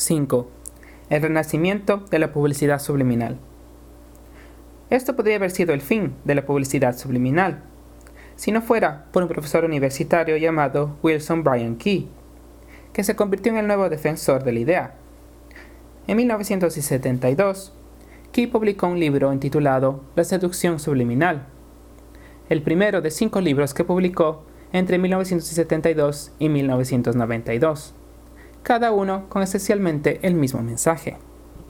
5. El renacimiento de la publicidad subliminal. Esto podría haber sido el fin de la publicidad subliminal, si no fuera por un profesor universitario llamado Wilson Bryan Key, que se convirtió en el nuevo defensor de la idea. En 1972, Key publicó un libro intitulado La seducción subliminal, el primero de 5 libros que publicó entre 1972 y 1992, cada uno con esencialmente el mismo mensaje.